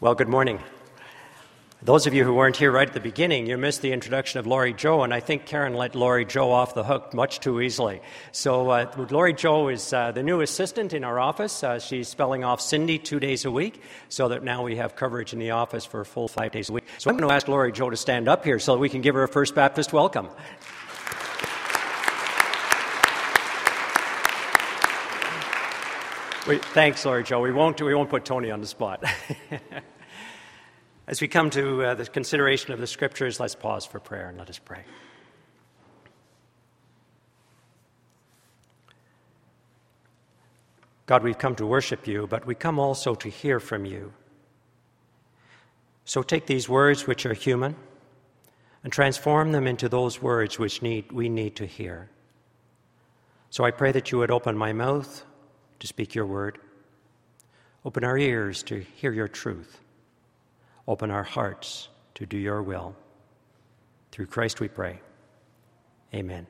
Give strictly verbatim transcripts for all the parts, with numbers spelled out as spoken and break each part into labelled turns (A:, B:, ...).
A: Well, good morning. Those of you who weren't here right at the beginning, you missed the introduction of Laurie Jo, and I think Karen let Laurie Jo off the hook much too easily. So uh, Laurie Jo is uh, the new assistant in our office. Uh, she's spelling off Cindy two days a week, so that now we have coverage in the office for a full five days a week. So I'm going to ask Laurie Jo to stand up here so that we can give her a First Baptist welcome. We, thanks, Laurie Jo. We won't, we won't put Tony on the spot. As we come to uh, the consideration of the Scriptures, let's pause for prayer and let us pray. God, we've come to worship you, but we come also to hear from you. So take these words which are human and transform them into those words which need, we need to hear. So I pray that you would open my mouth to speak your word. Open our ears to hear your truth. Open our hearts to do your will. Through Christ we pray. Amen.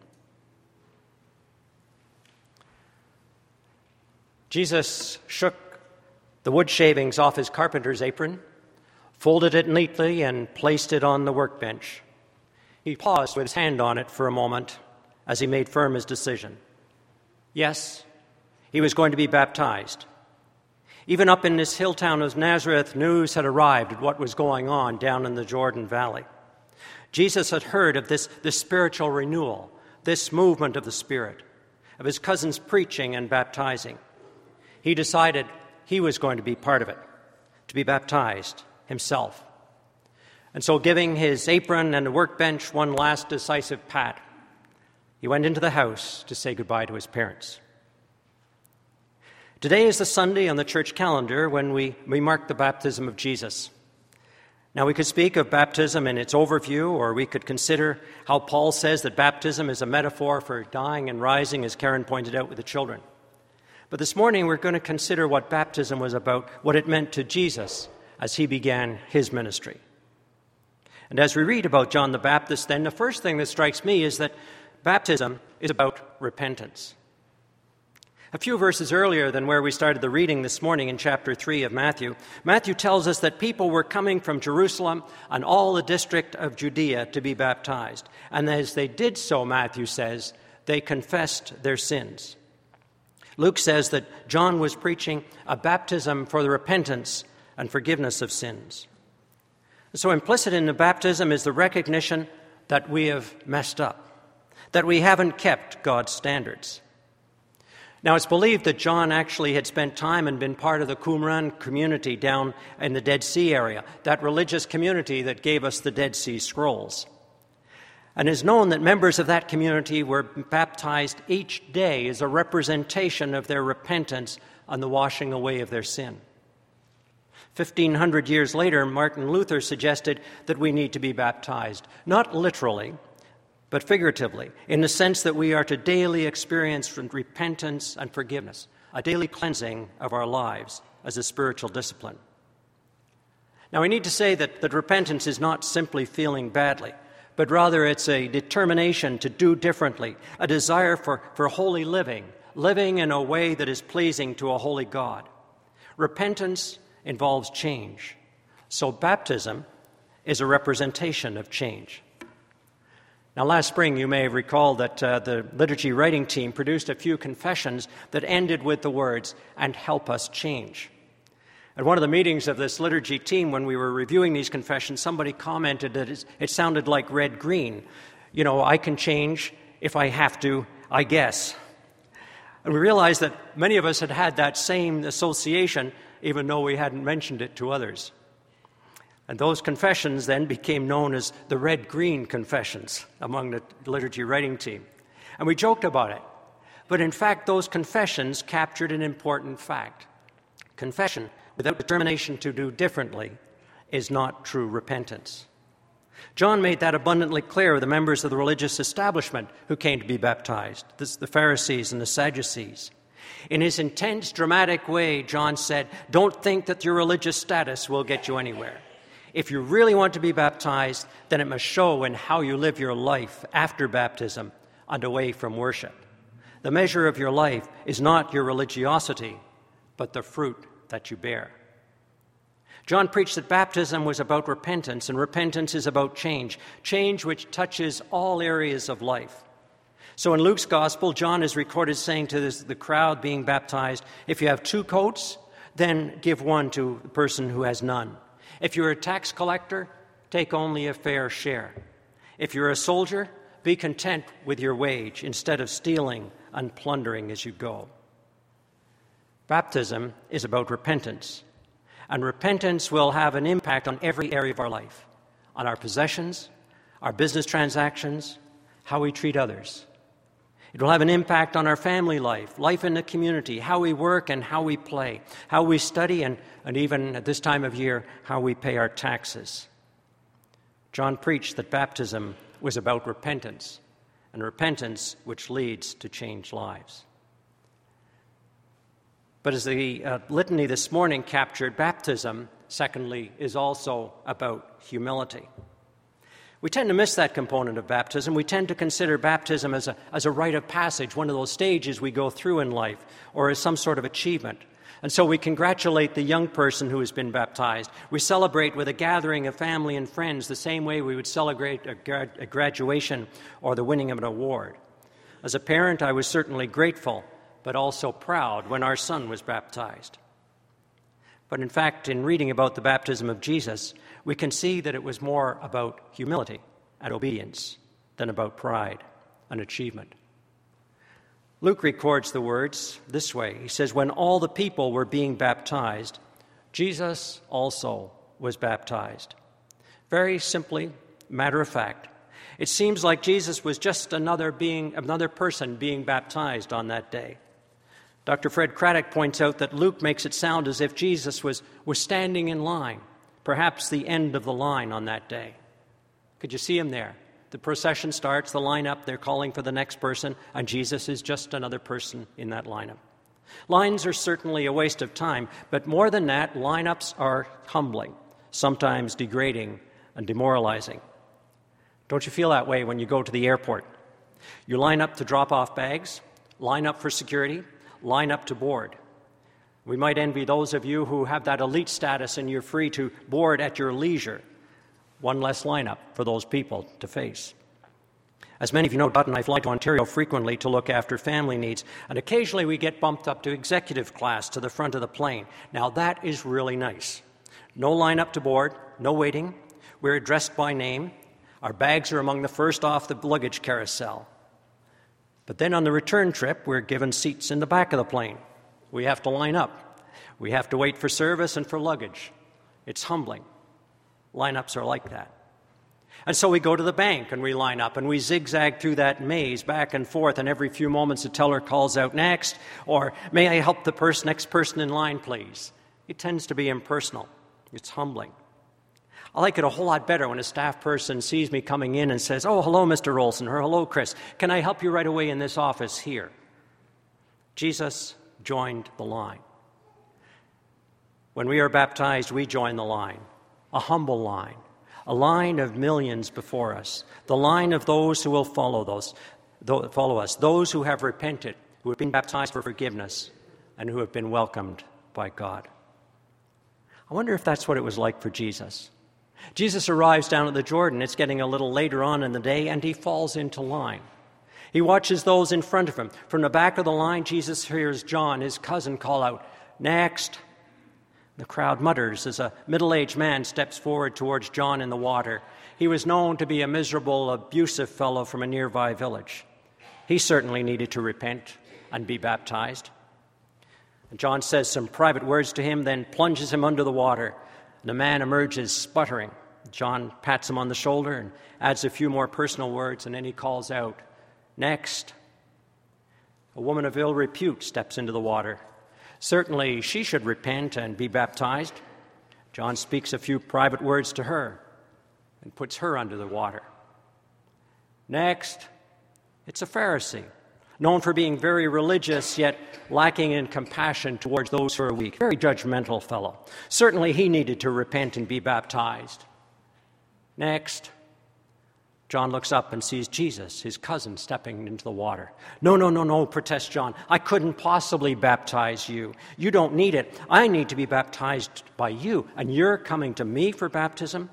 A: Jesus shook the wood shavings off his carpenter's apron, folded it neatly, and placed it on the workbench. He paused with his hand on it for a moment as he made firm his decision. Yes, he was going to be baptized. Even up in this hill town of Nazareth, news had arrived at what was going on down in the Jordan Valley. Jesus had heard of this, this spiritual renewal, this movement of the Spirit, of his cousins preaching and baptizing. He decided he was going to be part of it, to be baptized himself. And so, giving his apron and the workbench one last decisive pat, he went into the house to say goodbye to his parents. Today is the Sunday on the church calendar when we, we mark the baptism of Jesus. Now, we could speak of baptism in its overview, or we could consider how Paul says that baptism is a metaphor for dying and rising, as Karen pointed out with the children. But this morning, we're going to consider what baptism was about, what it meant to Jesus as he began his ministry. And as we read about John the Baptist, then the first thing that strikes me is that baptism is about repentance. A few verses earlier than where we started the reading this morning in chapter three of Matthew, Matthew tells us that people were coming from Jerusalem and all the district of Judea to be baptized. And as they did so, Matthew says, they confessed their sins. Luke says that John was preaching a baptism for the repentance and forgiveness of sins. So implicit in the baptism is the recognition that we have messed up, that we haven't kept God's standards. Now, it's believed that John actually had spent time and been part of the Qumran community down in the Dead Sea area, that religious community that gave us the Dead Sea Scrolls. And it's known that members of that community were baptized each day as a representation of their repentance and the washing away of their sin. Fifteen hundred years later, Martin Luther suggested that we need to be baptized, not literally, but figuratively, in the sense that we are to daily experience repentance and forgiveness, a daily cleansing of our lives as a spiritual discipline. Now, we need to say that, that repentance is not simply feeling badly, but rather it's a determination to do differently, a desire for, for holy living, living in a way that is pleasing to a holy God. Repentance involves change, so baptism is a representation of change. Now, last spring, you may have recalled that uh, the liturgy writing team produced a few confessions that ended with the words, "and help us change." At one of the meetings of this liturgy team, when we were reviewing these confessions, somebody commented that it sounded like red-green. You know, I can change if I have to, I guess. And we realized that many of us had had that same association, even though we hadn't mentioned it to others. And those confessions then became known as the red-green confessions among the liturgy writing team. And we joked about it. But in fact, those confessions captured an important fact. Confession without determination to do differently is not true repentance. John made that abundantly clear to the members of the religious establishment who came to be baptized, this, the Pharisees and the Sadducees. In his intense, dramatic way, John said, "Don't think that your religious status will get you anywhere. If you really want to be baptized, then it must show in how you live your life after baptism and away from worship. The measure of your life is not your religiosity, but the fruit that you bear." John preached that baptism was about repentance, and repentance is about change, change which touches all areas of life. So in Luke's gospel, John is recorded saying to this, the crowd being baptized, if you have two coats, then give one to the person who has none. If you're a tax collector, take only a fair share. If you're a soldier, be content with your wage instead of stealing and plundering as you go. Baptism is about repentance, and repentance will have an impact on every area of our life, on our possessions, our business transactions, how we treat others. It will have an impact on our family life, life in the community, how we work and how we play, how we study, and, and even at this time of year, how we pay our taxes. John preached that baptism was about repentance, and repentance which leads to changed lives. But as the uh, litany this morning captured, baptism, secondly, is also about humility. We tend to miss that component of baptism. We tend to consider baptism as a, as a rite of passage, one of those stages we go through in life, or as some sort of achievement. And so we congratulate the young person who has been baptized. We celebrate with a gathering of family and friends the same way we would celebrate a, gra- a graduation or the winning of an award. As a parent, I was certainly grateful, but also proud when our son was baptized. But in fact, in reading about the baptism of Jesus, we can see that it was more about humility and obedience than about pride and achievement. Luke records the words this way. He says, when all the people were being baptized, Jesus also was baptized. Very simply, matter of fact, it seems like Jesus was just another being, another person being baptized on that day. Doctor Fred Craddock points out that Luke makes it sound as if Jesus was, was standing in line, perhaps the end of the line on that day. Could you see him there? The procession starts, the lineup, they're calling for the next person, and Jesus is just another person in that lineup. Lines are certainly a waste of time, but more than that, lineups are humbling, sometimes degrading and demoralizing. Don't you feel that way when you go to the airport? You line up to drop off bags, line up for security, line up to board. We might envy those of you who have that elite status and you're free to board at your leisure. One less lineup for those people to face. As many of you know, Dot and I fly to Ontario frequently to look after family needs, and occasionally we get bumped up to executive class to the front of the plane. Now that is really nice. No lineup to board, no waiting. We're addressed by name. Our bags are among the first off the luggage carousel. But then on the return trip, we're given seats in the back of the plane. We have to line up. We have to wait for service and for luggage. It's humbling. Lineups are like that. And so we go to the bank and we line up and we zigzag through that maze back and forth, and every few moments the teller calls out next, or may I help the person, next person in line, please? It tends to be impersonal. It's humbling. I like it a whole lot better when a staff person sees me coming in and says, oh, hello, Mister Olson, or hello, Chris. Can I help you right away in this office here? Jesus joined the line. When we are baptized, we join the line, a humble line, a line of millions before us, the line of those who will follow those, follow us, those who have repented, who have been baptized for forgiveness, and who have been welcomed by God. I wonder if that's what it was like for Jesus. Jesus arrives down at the Jordan. It's getting a little later on in the day, and he falls into line. He watches those in front of him. From the back of the line, Jesus hears John, his cousin, call out, next. The crowd mutters as a middle-aged man steps forward towards John in the water. He was known to be a miserable, abusive fellow from a nearby village. He certainly needed to repent and be baptized. And John says some private words to him, then plunges him under the water. The man emerges sputtering. John pats him on the shoulder and adds a few more personal words, and then he calls out, next. A woman of ill repute steps into the water. Certainly she should repent and be baptized. John speaks a few private words to her and puts her under the water. Next, it's a Pharisee, known for being very religious, yet lacking in compassion towards those who are weak. Very judgmental fellow. Certainly he needed to repent and be baptized. Next, John looks up and sees Jesus, his cousin, stepping into the water. No, no, no, no, protests John. I couldn't possibly baptize you. You don't need it. I need to be baptized by you, and you're coming to me for baptism?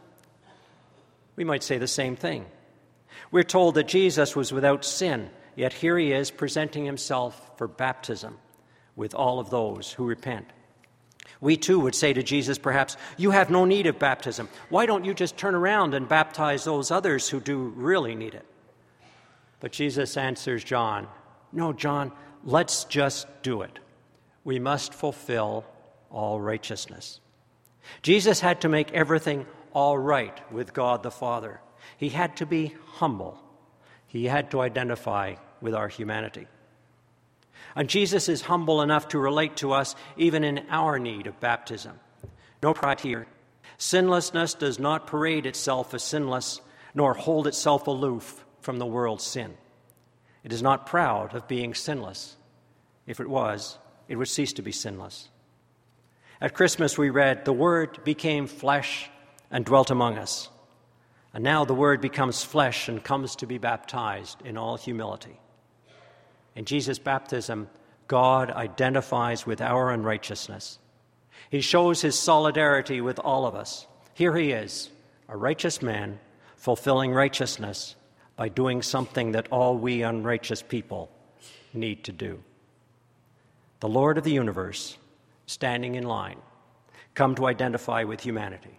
A: We might say the same thing. We're told that Jesus was without sin, yet here he is presenting himself for baptism with all of those who repent. We too would say to Jesus, perhaps, you have no need of baptism. Why don't you just turn around and baptize those others who do really need it? But Jesus answers John, no, John, let's just do it. We must fulfill all righteousness. Jesus had to make everything all right with God the Father. He had to be humble. He had to identify with our humanity. And Jesus is humble enough to relate to us even in our need of baptism. No pride here. Sinlessness does not parade itself as sinless, nor hold itself aloof from the world's sin. It is not proud of being sinless. If it was, it would cease to be sinless. At Christmas we read, the Word became flesh and dwelt among us. And now the Word becomes flesh and comes to be baptized in all humility. In Jesus' baptism, God identifies with our unrighteousness. He shows his solidarity with all of us. Here he is, a righteous man, fulfilling righteousness by doing something that all we unrighteous people need to do. The Lord of the universe, standing in line, come to identify with humanity.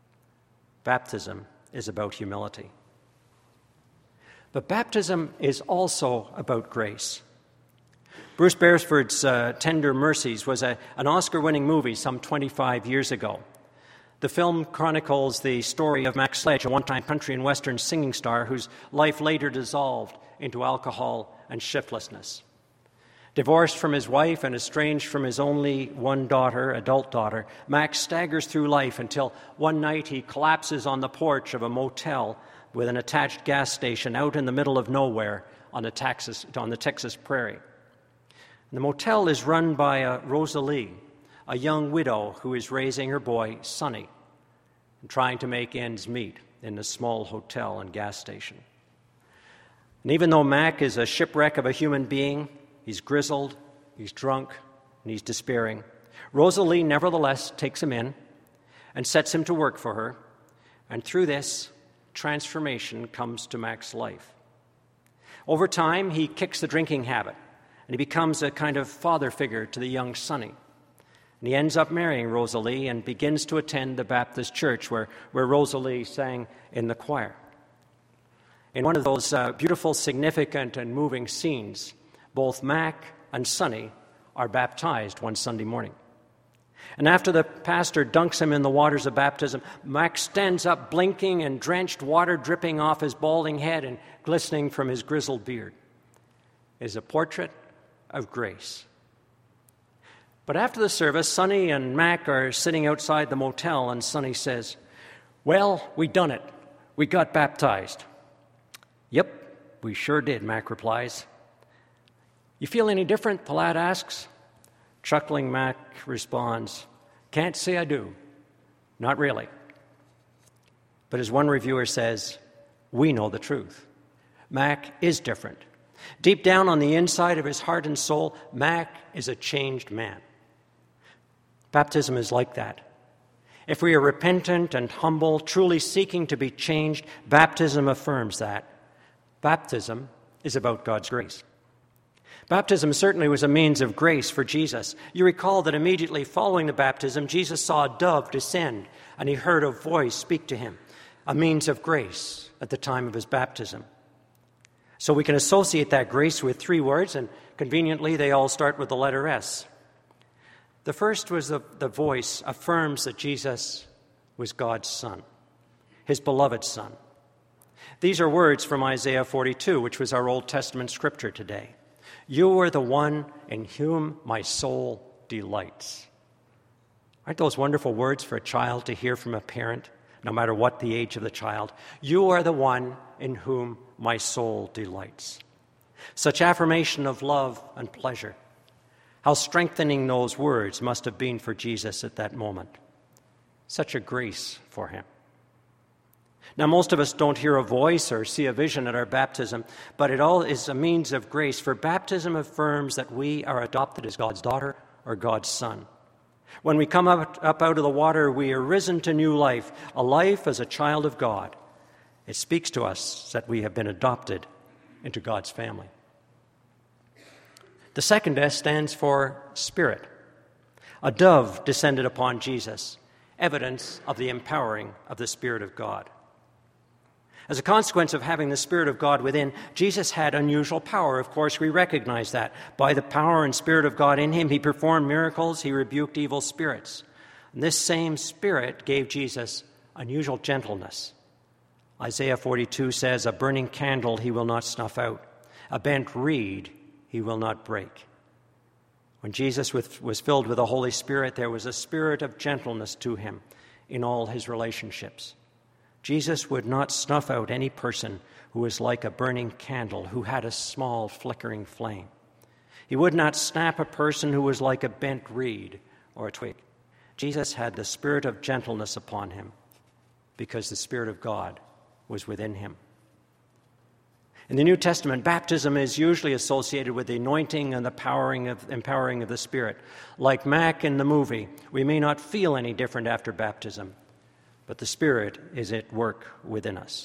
A: Baptism is about humility. But baptism is also about grace. Bruce Beresford's uh, Tender Mercies was a, an Oscar-winning movie some twenty-five years ago. The film chronicles the story of Max Sledge, a one-time country and western singing star whose life later dissolved into alcohol and shiftlessness. Divorced from his wife and estranged from his only one daughter, adult daughter, Max staggers through life until one night he collapses on the porch of a motel with an attached gas station out in the middle of nowhere on the Texas, on the Texas prairie. And the motel is run by a Rosalie, a young widow who is raising her boy, Sonny, and trying to make ends meet in the small hotel and gas station. And even though Mac is a shipwreck of a human being, he's grizzled, he's drunk, and he's despairing, Rosalie nevertheless takes him in and sets him to work for her, and through this, transformation comes to Mac's life. Over time, he kicks the drinking habit, and he becomes a kind of father figure to the young Sonny. And he ends up marrying Rosalie and begins to attend the Baptist church where, where Rosalie sang in the choir. In one of those uh, beautiful, significant, and moving scenes, both Mac and Sonny are baptized one Sunday morning. And after the pastor dunks him in the waters of baptism, Mac stands up blinking and drenched, water dripping off his balding head and glistening from his grizzled beard. It is a portrait of grace. But after the service, Sonny and Mac are sitting outside the motel, and Sonny says, "Well, we done it. We got baptized." "Yep, we sure did," Mac replies. "You feel any different?" the lad asks. Chuckling, Mac responds, "Can't say I do. Not really." But as one reviewer says, we know the truth. Mac is different. Deep down on the inside of his heart and soul, Mac is a changed man. Baptism is like that. If we are repentant and humble, truly seeking to be changed, baptism affirms that. Baptism is about God's grace. Baptism certainly was a means of grace for Jesus. You recall that immediately following the baptism, Jesus saw a dove descend, and he heard a voice speak to him, a means of grace at the time of his baptism. So we can associate that grace with three words, and conveniently they all start with the letter S. The first was the, the voice affirms that Jesus was God's Son, his beloved Son. These are words from Isaiah forty-two, which was our Old Testament scripture today. "You are the one in whom my soul delights." Aren't those wonderful words for a child to hear from a parent, no matter what the age of the child? You are the one in whom my soul delights. Such affirmation of love and pleasure. How strengthening those words must have been for Jesus at that moment. Such a grace for him. Now, most of us don't hear a voice or see a vision at our baptism, but it all is a means of grace, for baptism affirms that we are adopted as God's daughter or God's son. When we come up, up out of the water, we are risen to new life, a life as a child of God. It speaks to us that we have been adopted into God's family. The second S stands for Spirit. A dove descended upon Jesus, evidence of the empowering of the Spirit of God. As a consequence of having the Spirit of God within, Jesus had unusual power. Of course, we recognize that. By the power and Spirit of God in him, he performed miracles, he rebuked evil spirits. And this same Spirit gave Jesus unusual gentleness. Isaiah forty-two says, "A burning candle he will not snuff out, a bent reed he will not break." When Jesus was filled with the Holy Spirit, there was a spirit of gentleness to him in all his relationships. Jesus would not snuff out any person who was like a burning candle, who had a small flickering flame. He would not snap a person who was like a bent reed or a twig. Jesus had the spirit of gentleness upon him because the Spirit of God was within him. In the New Testament, baptism is usually associated with the anointing and the powering of, empowering of the Spirit. Like Mac in the movie, we may not feel any different after baptism, but the Spirit is at work within us.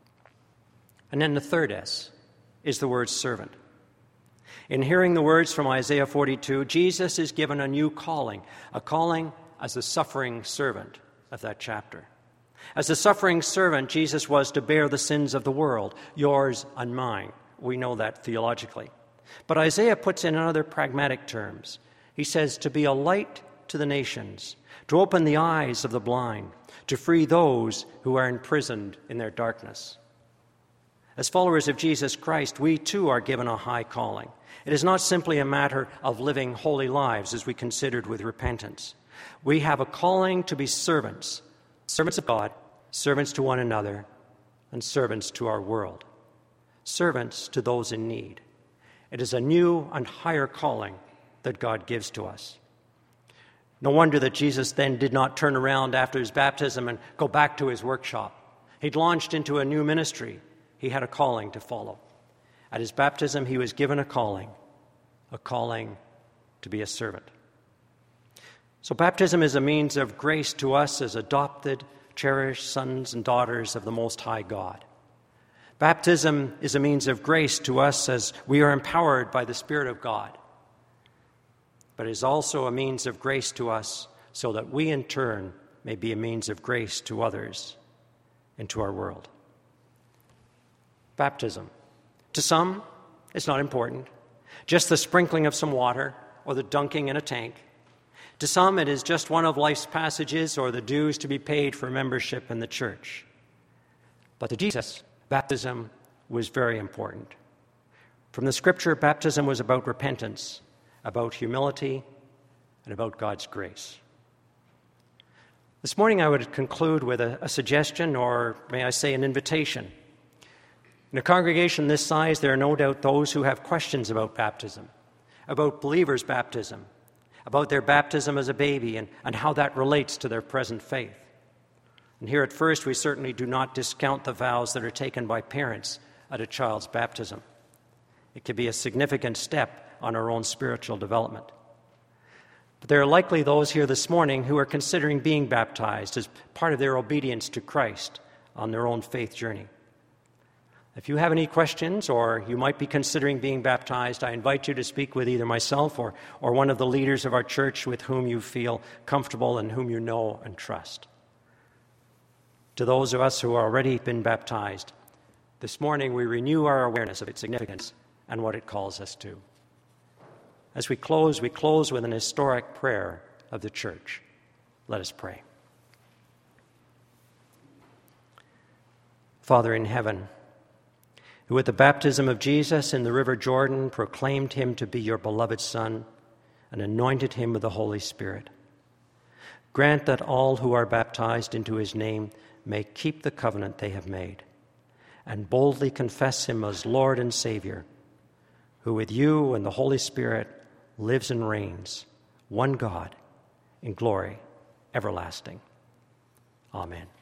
A: And then the third S is the word servant. In hearing the words from Isaiah forty-two, Jesus is given a new calling, a calling as the suffering servant of that chapter. As the suffering servant, Jesus was to bear the sins of the world, yours and mine. We know that theologically. But Isaiah puts in other pragmatic terms. He says to be a light to the nations, to open the eyes of the blind, to free those who are imprisoned in their darkness. As followers of Jesus Christ, we too are given a high calling. It is not simply a matter of living holy lives as we considered with repentance. We have a calling to be servants, servants of God, servants to one another, and servants to our world, servants to those in need. It is a new and higher calling that God gives to us. No wonder that Jesus then did not turn around after his baptism and go back to his workshop. He'd launched into a new ministry. He had a calling to follow. At his baptism, he was given a calling, a calling to be a servant. So baptism is a means of grace to us as adopted, cherished sons and daughters of the Most High God. Baptism is a means of grace to us as we are empowered by the Spirit of God. But it is also a means of grace to us so that we in turn may be a means of grace to others and to our world. Baptism. To some, it's not important. Just the sprinkling of some water or the dunking in a tank. To some, it is just one of life's passages or the dues to be paid for membership in the church. But to Jesus, baptism was very important. From the Scripture, baptism was about repentance, about humility, and about God's grace. This morning I would conclude with a, a suggestion, or may I say an invitation. In a congregation this size, there are no doubt those who have questions about baptism, about believers' baptism, about their baptism as a baby and, and how that relates to their present faith. And here at First, we certainly do not discount the vows that are taken by parents at a child's baptism. It can be a significant step on our own spiritual development. But there are likely those here this morning who are considering being baptized as part of their obedience to Christ on their own faith journey. If you have any questions or you might be considering being baptized, I invite you to speak with either myself or, or one of the leaders of our church with whom you feel comfortable and whom you know and trust. To those of us who have already been baptized, this morning we renew our awareness of its significance and what it calls us to. As we close, we close with an historic prayer of the church. Let us pray. Father in heaven, who at the baptism of Jesus in the river Jordan proclaimed him to be your beloved Son and anointed him with the Holy Spirit, grant that all who are baptized into his name may keep the covenant they have made and boldly confess him as Lord and Savior, who with you and the Holy Spirit lives and reigns, one God, in glory everlasting. Amen.